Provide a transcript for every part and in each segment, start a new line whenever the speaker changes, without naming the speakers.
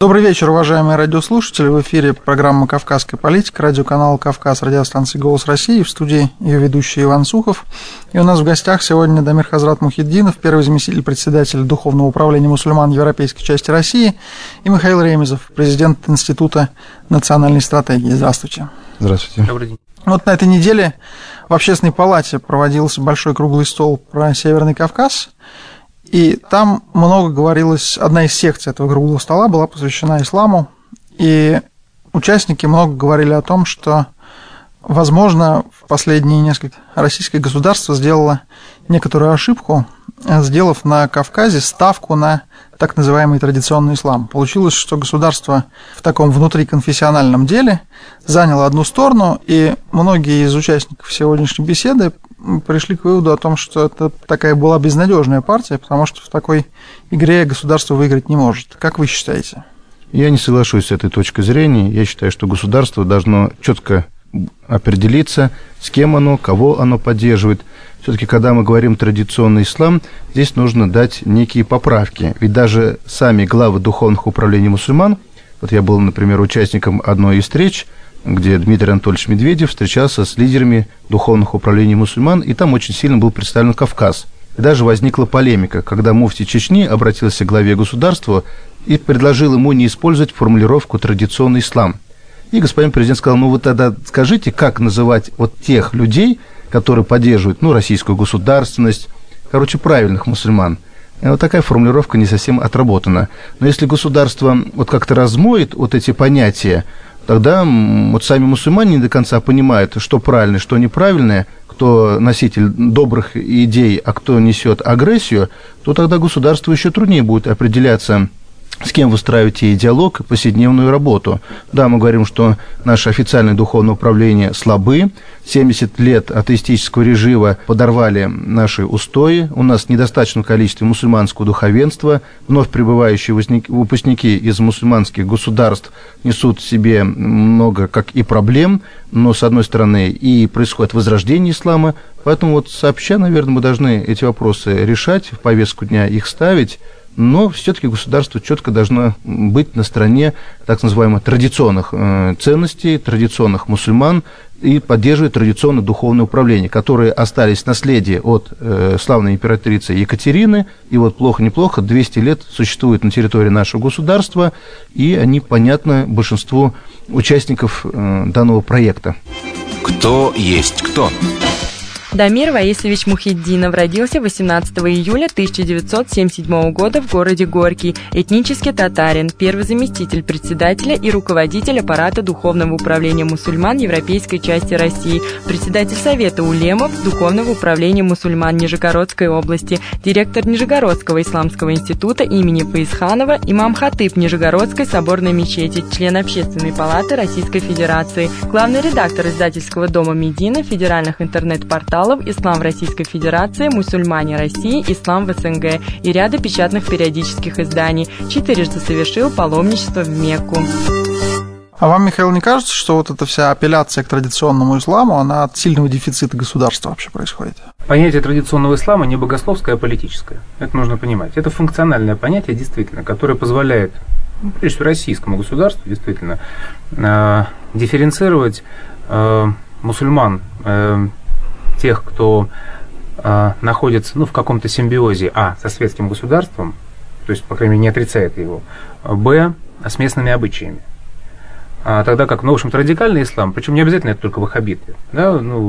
Добрый вечер, уважаемые радиослушатели. В эфире программа «Кавказская политика», радиоканал «Кавказ», радиостанции «Голос России». В студии ее ведущий Иван Сухов. И у нас в гостях сегодня Дамир Хазрат Мухиддинов, первый заместитель председателя Духовного управления мусульман Европейской части России, и Михаил Ремезов, президент Института национальной стратегии. Здравствуйте.
Здравствуйте.
Добрый день.
Вот на этой неделе в Общественной палате проводился большой круглый стол про Северный Кавказ. И там много говорилось, одна из секций этого круглого стола была посвящена исламу, и участники много говорили о том, что, возможно, в последние несколько российское государство сделало некоторую ошибку, сделав на Кавказе ставку на так называемый традиционный ислам. Получилось, что государство в таком внутриконфессиональном деле заняло одну сторону, и многие из участников сегодняшней беседы пришли к выводу о том, что это такая была безнадежная партия, потому что в такой игре государство выиграть не может. Как вы считаете?
Я не соглашусь с этой точкой зрения. Я считаю, что государство должно четко определиться, с кем оно, кого оно поддерживает. Все-таки, когда мы говорим традиционный ислам, здесь нужно дать некие поправки. Ведь даже сами главы духовных управлений мусульман, вот я был, например, участником одной из встреч, где Дмитрий Анатольевич Медведев встречался с лидерами духовных управлений мусульман, и там очень сильно был представлен Кавказ. И даже возникла полемика, когда муфти Чечни обратился к главе государства и предложил ему не использовать формулировку «традиционный ислам». И господин президент сказал, ну вы тогда скажите, как называть вот тех людей, которые поддерживают, российскую государственность, правильных мусульман. И вот такая формулировка не совсем отработана. Но если государство вот как-то размоет вот эти понятия, тогда вот сами мусульмане не до конца понимают, что правильное, что неправильное, кто носитель добрых идей, а кто несет агрессию, то тогда государству еще труднее будет определяться, с кем выстраивать и диалог, и повседневную работу. Да, мы говорим, что наше официальное духовное управление слабы, 70 лет атеистического режима подорвали наши устои, у нас недостаточное количество мусульманского духовенства, вновь прибывающие выпускники из мусульманских государств несут в себе много как и проблем, но, с одной стороны, и происходит возрождение ислама, поэтому вот сообща, наверное, мы должны эти вопросы решать, в повестку дня их ставить, но все-таки государство четко должно быть на стороне так называемых традиционных ценностей, традиционных мусульман и поддерживать традиционное духовное управление, которые остались в наследии от славной императрицы Екатерины, и вот плохо-неплохо 200 лет существуют на территории нашего государства, и они понятны большинству участников данного проекта.
Кто есть кто?
Дамир Ваисович Мухиддинов родился 18 июля 1977 года в городе Горький, этнический татарин, первый заместитель председателя и руководитель аппарата Духовного управления мусульман Европейской части России, председатель Совета улемов Духовного управления мусульман Нижегородской области, директор Нижегородского исламского института имени Фаизханова, имам-хатыб Нижегородской соборной мечети, член Общественной палаты Российской Федерации, главный редактор издательского дома «Медина», федеральных интернет-порталов «Ислам в Российской Федерации», «Мусульмане России», «Ислам в СНГ» и ряда печатных периодических изданий. 4-жды совершил паломничество в Мекку.
А вам, Михаил, не кажется, что вот эта вся апелляция к традиционному исламу, она от сильного дефицита государства вообще происходит?
Понятие традиционного ислама не богословское, а политическое. Это нужно понимать. Это функциональное понятие, действительно, которое позволяет, прежде всего, российскому государству, действительно, дифференцировать мусульман, тех, кто находится в каком-то симбиозе, со светским государством, то есть, по крайней мере, не отрицает его, с местными обычаями. Тогда как, в общем-то, радикальный ислам, причем не обязательно это только ваххабиты, да,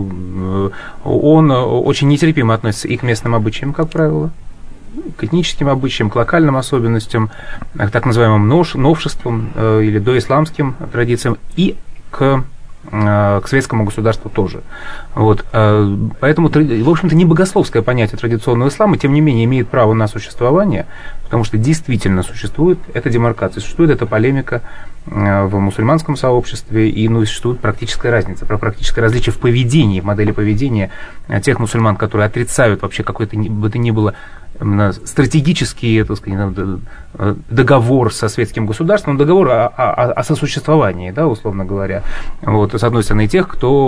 он очень нетерпимо относится и к местным обычаям, как правило, к этническим обычаям, к локальным особенностям, к так называемым новшествам или доисламским традициям и к светскому государству тоже. Поэтому, в общем-то, не богословское понятие традиционного ислама, тем не менее, имеет право на существование, потому что действительно существует эта демаркация, существует эта полемика в мусульманском сообществе, и существует практическая разница, практическое различие в поведении, в модели поведения тех мусульман, которые отрицают вообще какое-то бы то ни было именно стратегический, так сказать, договор со светским государством, договор о сосуществовании, да, условно говоря. Вот, с одной стороны, тех, кто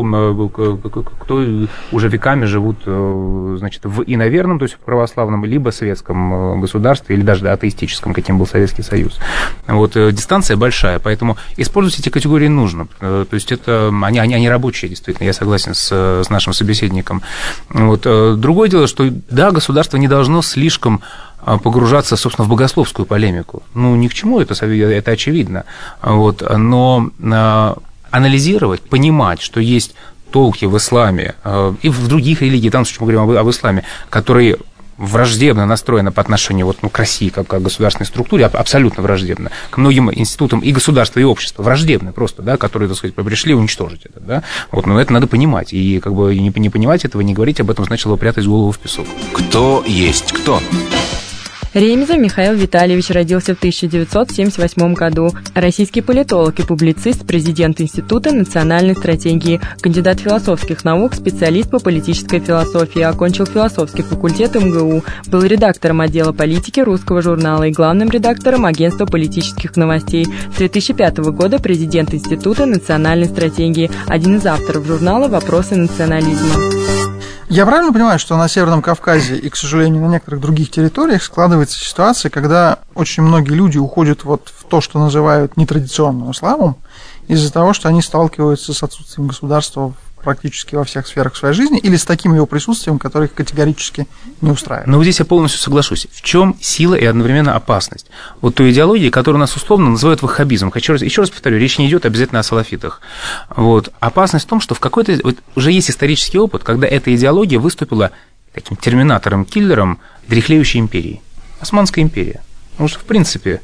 уже веками живут, значит, в иноверном, то есть в православном, либо светском государстве, или даже атеистическом, каким был Советский Союз. Вот, дистанция большая, поэтому использовать эти категории нужно. То есть это, они рабочие, действительно, я согласен с нашим собеседником. Вот. Другое дело, что, да, государство не должно слишком погружаться, собственно, в богословскую полемику. Ну, ни к чему, это очевидно. Вот. Но анализировать, понимать, что есть толки в исламе и в других религиях, там, мы говорим об исламе, которые враждебно настроена по отношению к России как к государственной структуре, абсолютно враждебно, к многим институтам и государства, и общества, враждебны просто, да, которые, так сказать, пришли уничтожить это, да, вот, но это надо понимать, и как бы не понимать этого, не говорить об этом, значило прятать голову в песок.
Кто есть кто?
Ремезов Михаил Витальевич родился в 1978 году. Российский политолог и публицист, президент Института национальной стратегии, кандидат философских наук, специалист по политической философии, окончил философский факультет МГУ, был редактором отдела политики русского журнала и главным редактором агентства политических новостей. С 2005 года президент Института национальной стратегии, один из авторов журнала «Вопросы национализма».
Я правильно понимаю, что на Северном Кавказе и, к сожалению, на некоторых других территориях складывается ситуация, когда очень многие люди уходят вот в то, что называют нетрадиционным исламом, из-за того, что они сталкиваются с отсутствием государства практически во всех сферах своей жизни или с таким его присутствием, которое их категорически не устраивает.
Но вот здесь я полностью соглашусь. В чем сила и одновременно опасность? Вот той идеологии, которую нас условно называют ваххабизмом. Еще раз повторю, речь не идет обязательно о салафитах. Вот. Опасность в том, что в какой-то... Вот уже есть исторический опыт, когда эта идеология выступила таким терминатором-киллером дряхлеющей империи. Османская империя. Потому что, в принципе,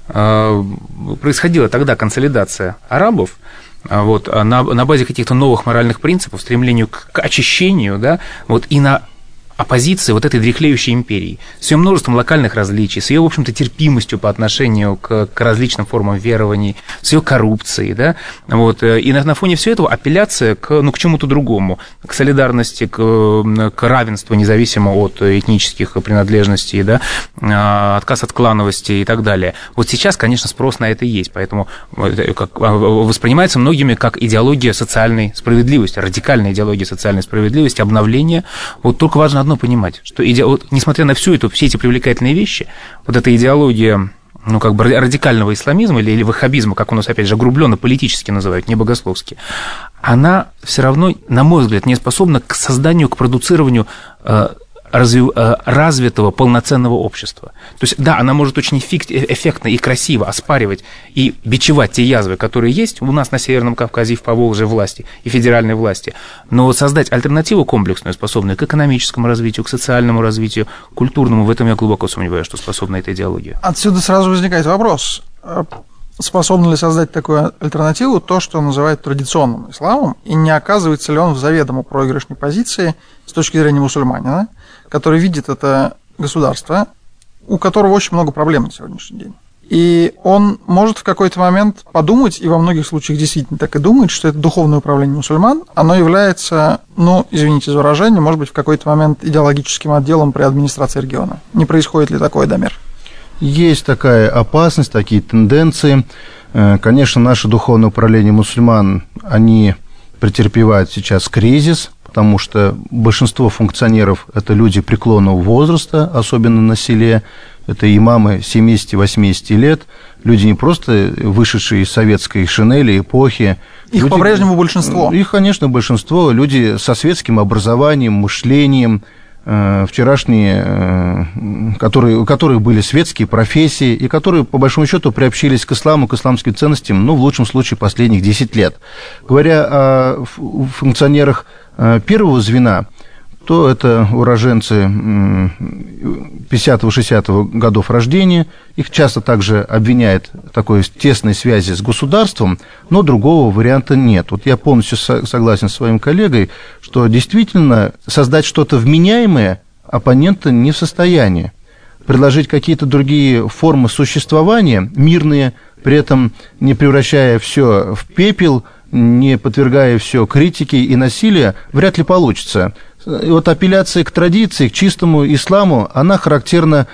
происходила тогда консолидация арабов, вот, на базе каких-то новых моральных принципов, стремлению к очищению, да, вот, и на оппозиции вот этой дряхлеющей империи, с ее множеством локальных различий, с ее, в общем-то, терпимостью по отношению к различным формам верований, с ее коррупцией, да, вот, и на фоне всего этого апелляция к чему-то другому, к солидарности, к равенству, независимо от этнических принадлежностей, да, отказ от клановости и так далее. Вот сейчас, конечно, спрос на это есть, поэтому воспринимается многими как идеология социальной справедливости, радикальная идеология социальной справедливости, обновления. Вот только важно одно понимать, что несмотря на все эти привлекательные вещи, вот эта идеология, как бы радикального исламизма или ваххабизма, как у нас, опять же, огрубленно политически называют, не богословски, она все равно, на мой взгляд, не способна к созданию, к продуцированию развитого, полноценного общества. То есть, да, она может очень эффектно и красиво оспаривать и бичевать те язвы, которые есть у нас на Северном Кавказе и в Поволжье власти, и федеральной власти, но создать альтернативу комплексную, способную к экономическому развитию, к социальному развитию, к культурному, в этом я глубоко сомневаюсь, что способна эта идеология.
Отсюда сразу возникает вопрос, способна ли создать такую альтернативу то, что называют традиционным исламом, и не оказывается ли он в заведомо проигрышной позиции с точки зрения мусульманина, который видит это государство, у которого очень много проблем на сегодняшний день. И он может в какой-то момент подумать, и во многих случаях действительно так и думает, что это духовное управление мусульман, оно является, извините за выражение, может быть, в какой-то момент идеологическим отделом при администрации региона. Не происходит ли такое, Дамир?
Есть такая опасность, такие тенденции. Конечно, наше духовное управление мусульман, они претерпевают сейчас кризис, потому что большинство функционеров – это люди преклонного возраста, особенно на селе, это имамы 70-80 лет, люди не просто вышедшие из советской шинели, эпохи.
Их люди, по-прежнему большинство.
Их, конечно, большинство, люди со светским образованием, мышлением, вчерашние, у которых были светские профессии, и которые, по большому счету, приобщились к исламу, к исламским ценностям, в лучшем случае, последних 10 лет. Говоря о функционерах первого звена, то это уроженцы 50-60 годов рождения, их часто также обвиняют в такой тесной связи с государством, но другого варианта нет. Вот я полностью согласен с своим коллегой, что действительно создать что-то вменяемое оппонента не в состоянии. Предложить какие-то другие формы существования, мирные, при этом не превращая все в пепел, не подвергая все критике и насилию, вряд ли получится. И вот апелляция к традиции, к чистому исламу, она характерна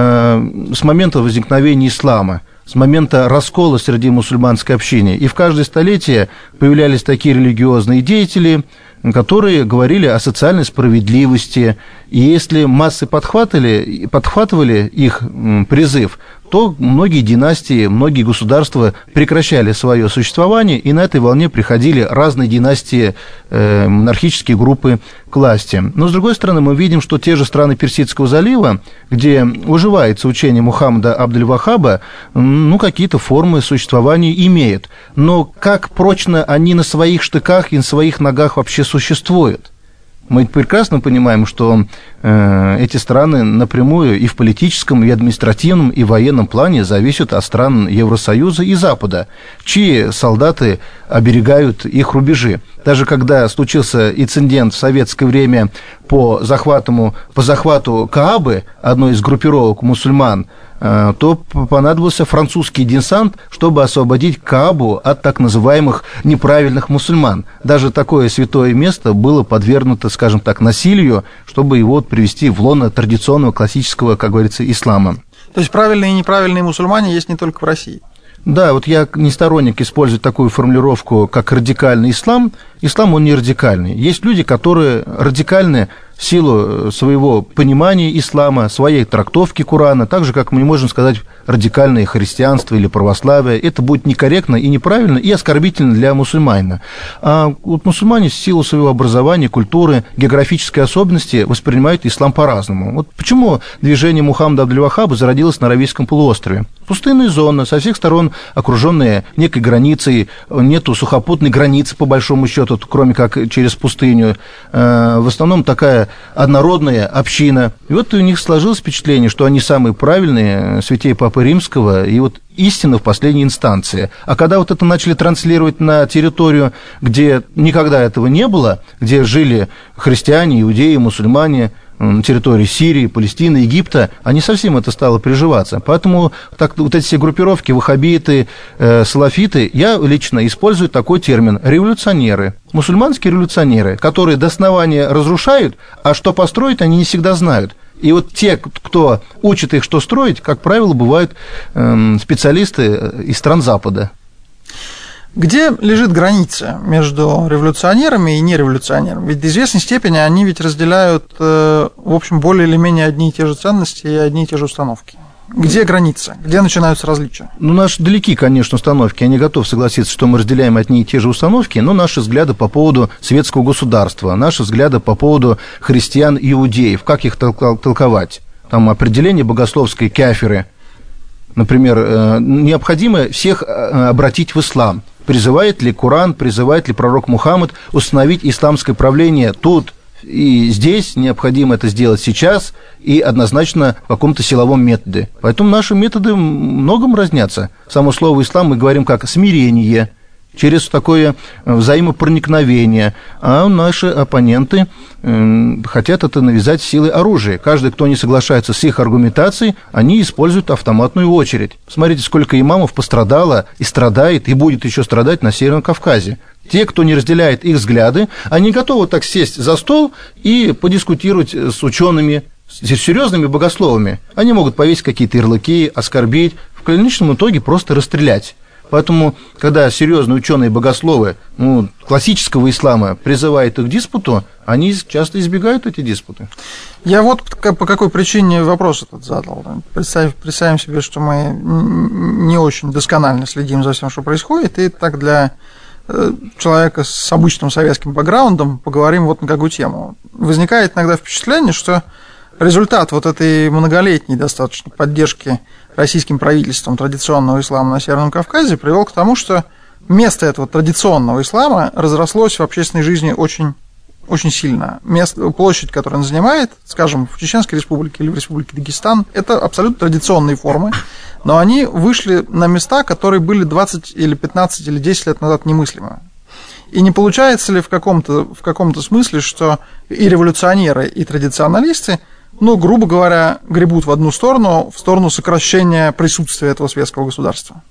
с момента возникновения ислама, с момента раскола среди мусульманской общины. И в каждое столетие появлялись такие религиозные деятели, которые говорили о социальной справедливости. И если массы подхватывали их призыв, то многие династии, многие государства прекращали свое существование, и на этой волне приходили разные династии, монархические группы к власти. Но, с другой стороны, мы видим, что те же страны Персидского залива, где уживается учение Мухаммада Абдуль-Вахаба, какие-то формы существования имеют. Но как прочно они на своих штыках и на своих ногах вообще существуют? Мы прекрасно понимаем, что эти страны напрямую и в политическом, и административном, и военном плане зависят от стран Евросоюза и Запада, чьи солдаты оберегают их рубежи. Даже когда случился инцидент в советское время по захвату Каабы, одной из группировок мусульман, то понадобился французский десант, чтобы освободить Каабу от так называемых неправильных мусульман. Даже такое святое место было подвергнуто, скажем так, насилию, чтобы его привести в лоно традиционного классического, как говорится, ислама.
То есть правильные и неправильные мусульмане есть не только в России?
Да, вот я не сторонник использовать такую формулировку, как радикальный ислам. Ислам, он не радикальный. Есть люди, которые радикальны в силу своего понимания ислама, своей трактовки Корана, так же, как мы не можем сказать радикальное христианство или православие. Это будет некорректно и неправильно, и оскорбительно для мусульманина. А вот мусульмане в силу своего образования, культуры, географической особенности воспринимают ислам по-разному. Вот почему движение Мухаммада Абдуль-Вахаба зародилось на Аравийском полуострове? Пустынная зона, со всех сторон окруженная некой границей, нету сухопутной границы, по большому счету, кроме как через пустыню. В основном такая однородная община. И вот у них сложилось впечатление, что они самые правильные, святей Папы Римского, и вот истина в последней инстанции. А когда вот это начали транслировать на территорию, где никогда этого не было, где жили христиане, иудеи, мусульмане, на территории Сирии, Палестины, Египта, они совсем это стало приживаться. Поэтому вот эти все группировки, ваххабиты, салафиты, я лично использую такой термин – революционеры, мусульманские революционеры, которые до основания разрушают, а что построить, они не всегда знают. И вот те, кто учит их, что строить, как правило, бывают специалисты из стран Запада.
Где лежит граница между революционерами и нереволюционерами? Ведь до известной степени они ведь разделяют, в общем, более или менее одни и те же ценности и одни и те же установки. Где граница? Где начинаются различия? Наши далеки, конечно, установки. Я не готов согласиться, что мы разделяем одни и те же установки, но наши взгляды по поводу светского государства, наши взгляды по поводу христиан и иудеев, как их толковать? Там определение богословской кафиры. Например, необходимо всех обратить в ислам. Призывает ли Коран, призывает ли пророк Мухаммад установить исламское правление тут и здесь, необходимо это сделать сейчас и однозначно в каком-то силовом методе. Поэтому наши методы многом разнятся. Само слово «ислам» мы говорим как смирение, через такое взаимопроникновение, а наши оппоненты хотят это навязать силой оружия. Каждый, кто не соглашается с их аргументацией, они используют автоматную очередь. Смотрите, сколько имамов пострадало и страдает, и будет еще страдать на Северном Кавказе. Те, кто не разделяет их взгляды, они готовы так сесть за стол и подискутировать с учеными, с серьезными богословами. Они могут повесить какие-то ярлыки, оскорбить, в конечном итоге просто расстрелять. Поэтому, когда серьезные ученые-богословы классического ислама призывают их к диспуту, они часто избегают эти диспуты. Я вот по какой причине вопрос этот задал. Представим себе, что мы не очень досконально следим за всем, что происходит, и так для человека с обычным советским бэкграундом поговорим вот на какую тему. Возникает иногда впечатление, что результат вот этой многолетней достаточно поддержки российским правительством традиционного ислама на Северном Кавказе привел к тому, что место этого традиционного ислама разрослось в общественной жизни очень, очень сильно. Площадь, которую он занимает, скажем, в Чеченской Республике или в Республике Дагестан, это абсолютно традиционные формы, но они вышли на места, которые были 20 или 15 или 10 лет назад немыслимы. И не получается ли в каком-то смысле, что и революционеры, и традиционалисты, грубо говоря, гребут в одну сторону, в сторону сокращения присутствия этого светского государства?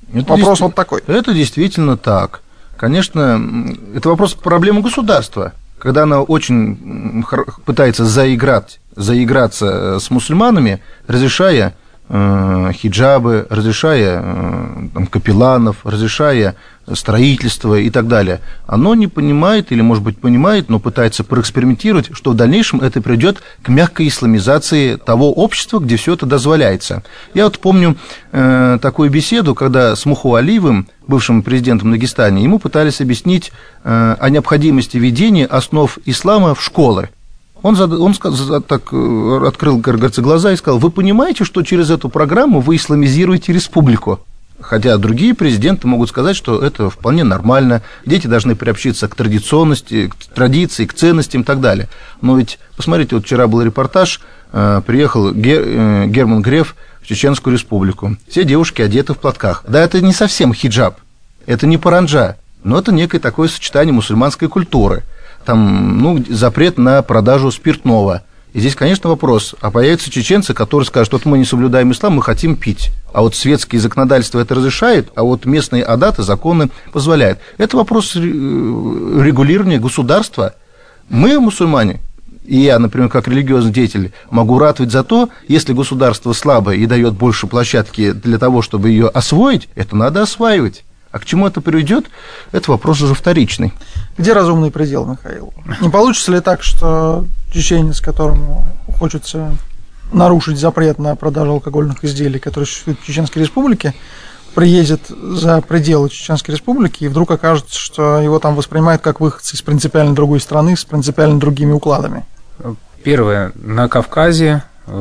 Вопрос вот такой. Это действительно так. Конечно, это вопрос проблемы государства.
когда она очень пытается заиграться с мусульманами, разрешая хиджабы, разрешая капелланов, разрешая строительство и так далее, оно не понимает, или, может быть, понимает, но пытается проэкспериментировать, что в дальнейшем это приведет к мягкой исламизации того общества, где все это дозволяется. Я вот помню такую беседу, когда с Муху Алиевым, бывшим президентом Дагестана, ему пытались объяснить о необходимости введения основ ислама в школы. Он так открыл, кажется, глаза и сказал: вы понимаете, что через эту программу вы исламизируете республику? Хотя другие президенты могут сказать, что это вполне нормально, дети должны приобщиться к традиционности, к традиции, к ценностям и так далее. Но ведь, посмотрите, вот вчера был репортаж, приехал Герман Греф в Чеченскую республику, все девушки одеты в платках. Да, это не совсем хиджаб, это не паранджа, но это некое такое сочетание мусульманской культуры. Там, запрет на продажу спиртного. И здесь, конечно, вопрос, а появятся чеченцы, которые скажут: вот мы не соблюдаем ислам, мы хотим пить. А вот светские законодательства это разрешает, а вот местные адаты, законы позволяют. Это вопрос регулирования государства. Мы, мусульмане, и я, например, как религиозный деятель, могу ратовать за то, если государство слабое и дает больше площадки для того, чтобы ее освоить, это надо осваивать. А к чему это приведет, это вопрос уже вторичный.
Где разумный предел, Михаил? Не получится ли так, что чеченец, которому хочется нарушить запрет на продажу алкогольных изделий, который существует в Чеченской Республике, приедет за пределы Чеченской Республики, и вдруг окажется, что его там воспринимают как выходца из принципиально другой страны, с принципиально другими укладами?
Первое. На Кавказе,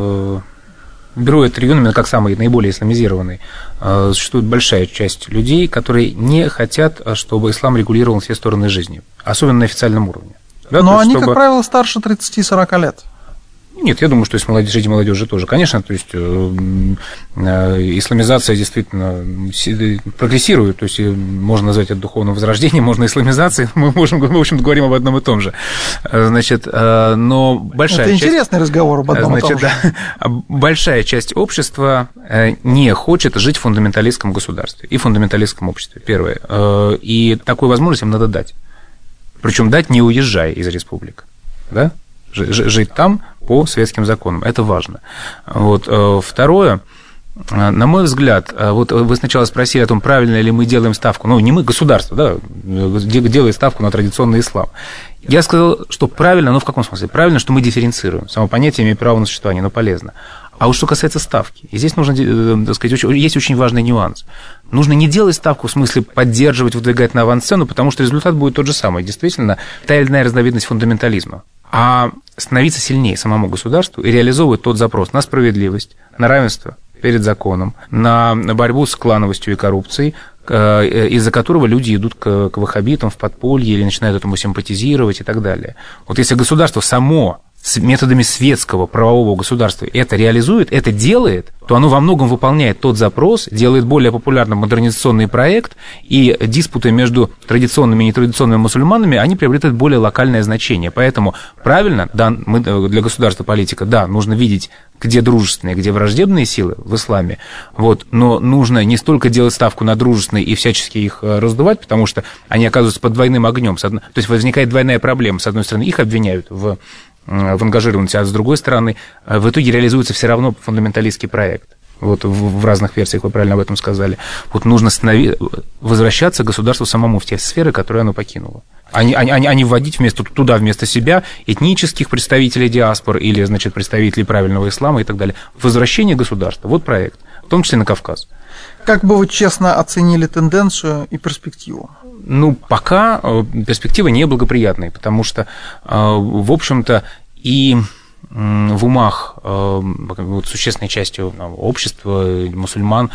беру этот регион именно как самый наиболее исламизированный, существует большая часть людей, которые не хотят, чтобы ислам регулировал все стороны жизни, особенно на официальном уровне. Да,
но они, как правило, старше 30-40 лет.
Нет, я думаю, что и среди молодежи тоже. Конечно, то есть исламизация действительно прогрессирует, то есть можно назвать это духовным возрождением, можно исламизацией, мы, в общем-то, говорим об одном и том же. Значит, но большая часть...
Это интересный разговор об одном и том же.
Да, большая часть общества не хочет жить в фундаменталистском государстве и фундаменталистском обществе, первое. И такую возможность им надо дать. Причем дать, не уезжая из республик, да? Жить там по светским законам. Это важно. Вот. Второе, на мой взгляд, вот вы сначала спросили о том, правильно ли мы делаем ставку, не мы, государство, да, делает ставку на традиционный ислам. Я сказал, что правильно, в каком смысле? Правильно, что мы дифференцируем. Само понятие имеет право на существование, но полезно. А вот что касается ставки, и здесь нужно, так сказать, есть очень важный нюанс. Нужно не делать ставку в смысле поддерживать, выдвигать на авансцену, потому что результат будет тот же самый. Действительно, та или иная разновидность фундаментализма. А становиться сильнее самому государству и реализовывать тот запрос на справедливость, на равенство перед законом, на борьбу с клановостью и коррупцией, из-за которого люди идут к ваххабитам в подполье или начинают этому симпатизировать и так далее. Вот если государство само с методами светского правового государства это реализует, это делает, то оно во многом выполняет тот запрос, делает более популярным модернизационный проект, и диспуты между традиционными и нетрадиционными мусульманами, они приобретают более локальное значение. Поэтому правильно, да, мы для государства политика, да, нужно видеть, где дружественные, где враждебные силы в исламе, вот, но нужно не столько делать ставку на дружественные и всячески их раздувать, потому что они оказываются под двойным огнем. То есть возникает двойная проблема. С одной стороны, их обвиняют в ангажированности, а с другой стороны, в итоге реализуется все равно фундаменталистский проект. Вот в разных версиях вы правильно об этом сказали. Вот нужно возвращаться к государству самому в те сферы, которые оно покинуло. А не вводить вместо себя этнических представителей диаспор или, значит, представителей правильного ислама и так далее. Возвращение государства. Вот проект, в том числе на Кавказ.
Как бы вы честно оценили тенденцию и перспективу?
Пока перспектива неблагоприятная, потому что, в общем-то, и в умах существенной части общества, мусульман,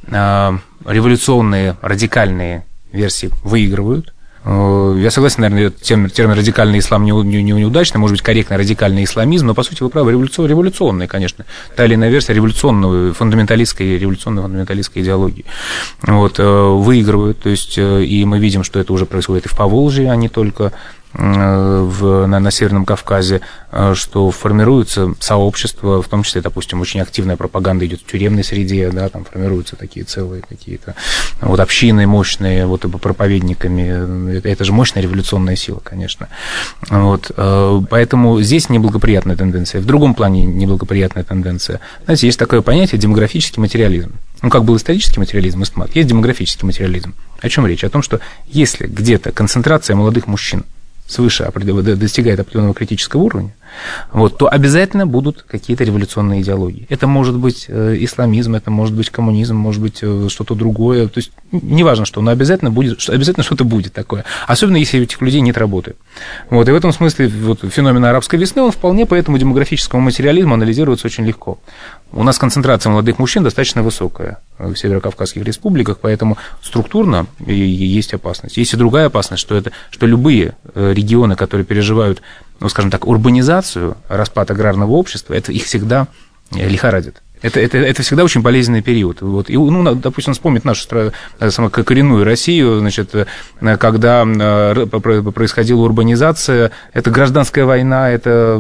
революционные, радикальные версии выигрывают. Я согласен, наверное, термин «радикальный ислам» неудачный, может быть, корректный радикальный исламизм, но, по сути, вы правы, революционный, конечно, та или иная версия революционной фундаменталистской идеологии. Вот, выигрывают, то есть, и мы видим, что это уже происходит и в Поволжье, а не только на Северном Кавказе, что формируются сообщества, в том числе, допустим, очень активная пропаганда идет в тюремной среде, да, там формируются такие целые какие-то вот общины мощные, вот проповедниками. Это же мощная революционная сила, конечно. Вот. Поэтому здесь неблагоприятная тенденция. В другом плане неблагоприятная тенденция. Знаете, есть такое понятие демографический материализм. Ну, как был исторический материализм, есть демографический материализм. О чем речь? О том, что если где-то концентрация молодых мужчин свыше достигает определенного критического уровня, вот, то обязательно будут какие-то революционные идеологии. Это может быть исламизм, это может быть коммунизм, может быть что-то другое. То есть неважно что, но обязательно что-то будет такое. Особенно если у этих людей нет работы. Вот, и в этом смысле вот, феномен арабской весны, он вполне по этому демографическому материализму анализируется очень легко. У нас концентрация молодых мужчин достаточно высокая в северокавказских республиках, поэтому структурно есть опасность. Есть и другая опасность, что любые регионы, которые переживают, ну, скажем так, урбанизацию, распад аграрного общества, это их всегда лихорадит. Это всегда очень болезненный период. Вот. И, ну, допустим, вспомнить нашу коренную Россию, значит, когда происходила урбанизация, это гражданская война, это